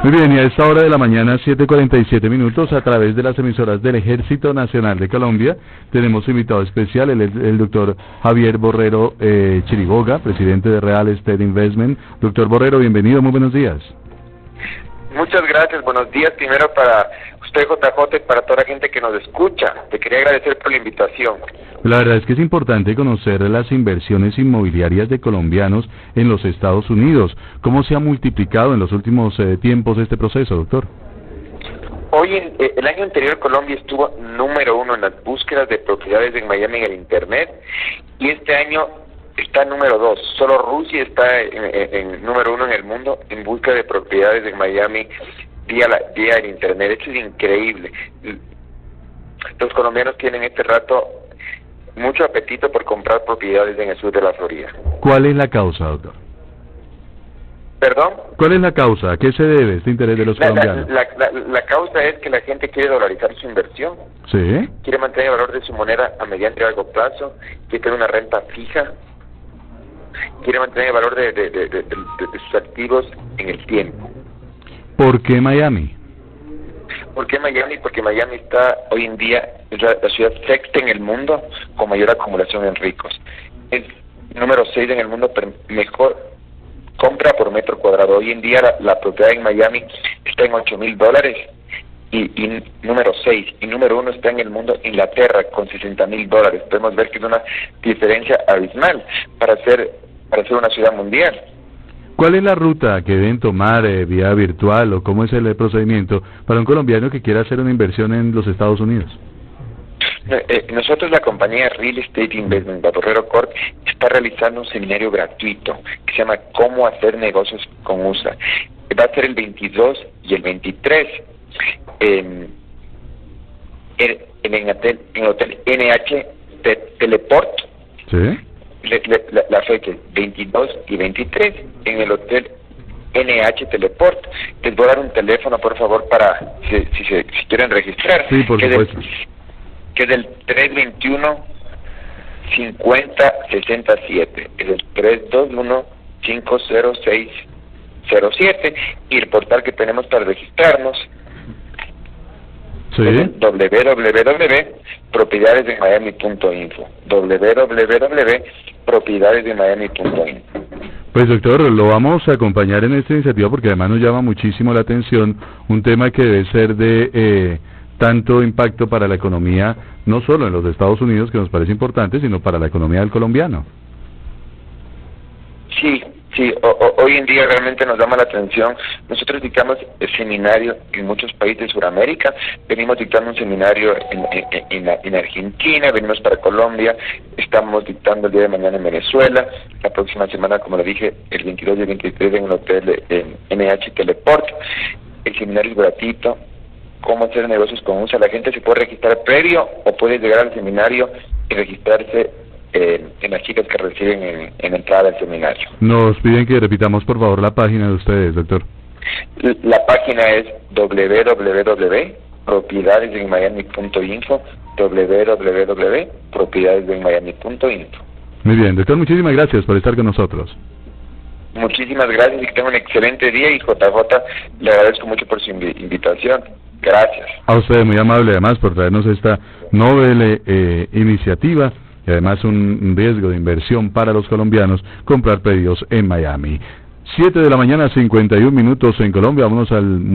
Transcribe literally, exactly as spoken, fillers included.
Muy bien, y a esta hora de la mañana, siete cuarenta y siete minutos, a través de las emisoras del Ejército Nacional de Colombia, tenemos invitado especial, el, el doctor Javier Borrero eh, Chiriboga, presidente de Real Estate Investment. Doctor Borrero, bienvenido, muy buenos días. Muchas gracias, buenos días primero para usted, J J, y para toda la gente que nos escucha. Te quería agradecer por la invitación. La verdad es que es importante conocer las inversiones inmobiliarias de colombianos en los Estados Unidos. ¿Cómo se ha multiplicado en los últimos eh, tiempos este proceso, doctor? Hoy, en, eh, el año anterior, Colombia estuvo número uno en las búsquedas de propiedades en Miami en el Internet, y este año está número dos. Solo Rusia está en, en, en número uno en el mundo en busca de propiedades en Miami vía, la, vía el Internet. Esto es increíble. Los colombianos tienen este rato mucho apetito por comprar propiedades en el sur de la Florida. ¿Cuál es la causa, doctor? ¿Perdón? ¿Cuál es la causa? ¿A qué se debe este interés de los la, colombianos? La, la, la, la causa es que la gente quiere dolarizar su inversión. ¿Sí? Quiere mantener el valor de su moneda a mediano y largo plazo, quiere tener una renta fija, quiere mantener el valor de, de, de, de, de, de sus activos en el tiempo. ¿Por qué Miami? ¿Por qué Miami? Porque Miami está hoy en día, es la, la ciudad sexta en el mundo con mayor acumulación en ricos. Es número seis en el mundo, pero mejor compra por metro cuadrado. Hoy en día la, la propiedad en Miami está en ocho mil dólares y, y número seis. Y número uno está en el mundo, Inglaterra, con sesenta mil dólares. Podemos ver que es una diferencia abismal para ser, para ser una ciudad mundial. ¿Cuál es la ruta que deben tomar eh, vía virtual o cómo es el procedimiento para un colombiano que quiera hacer una inversión en los Estados Unidos? Eh, nosotros, la compañía Real Estate Investment Borrero Corp, está realizando un seminario gratuito que se llama Cómo hacer negocios con U S A. Va a ser el veintidós y el veintitrés en, en, en, el, hotel, en el hotel N H Teleport. ¿Sí? Le, le, la, la fecha veintidós y veintitrés en el hotel N H Teleport. Les voy a dar un teléfono, por favor, para si, si, si, si quieren registrar. Sí, por supuesto. Que es el tres veintiuno cincuenta sesenta y siete, es el tres veintiuno cincuenta seis cero siete, y el portal que tenemos para registrarnos ¿sí? es doble u doble u doble u punto propiedades de miami punto info, doble u doble u doble u punto propiedades de miami punto info. Pues doctor, lo vamos a acompañar en esta iniciativa porque además nos llama muchísimo la atención un tema que debe ser de eh, tanto impacto para la economía, no solo en los Estados Unidos, que nos parece importante, sino para la economía del colombiano. Sí, sí, o, o, hoy en día realmente nos llama la atención. Nosotros dictamos el seminario en muchos países de Sudamérica, venimos dictando un seminario en, en, en, en Argentina, venimos para Colombia, estamos dictando el día de mañana en Venezuela, la próxima semana, como le dije, el veintidós y el veintitrés en el hotel en N H Teleport. El seminario es gratuito. Cómo hacer negocios con U S A. La gente se puede registrar previo o puede llegar al seminario y registrarse eh, en las chicas que reciben en, en entrada al seminario. Nos piden que repitamos por favor la página de ustedes, doctor. La página es doble u doble u doble u punto propiedades de miami punto info, doble u doble u doble u punto propiedades de miami punto info. Muy bien, doctor, muchísimas gracias por estar con nosotros. Muchísimas gracias y que tenga un excelente día, y J J, le agradezco mucho por su invi invitación. Gracias. A usted, muy amable además por traernos esta noble eh, iniciativa y además un riesgo de inversión para los colombianos, comprar predios en Miami. siete de la mañana, cincuenta y un minutos en Colombia, vámonos al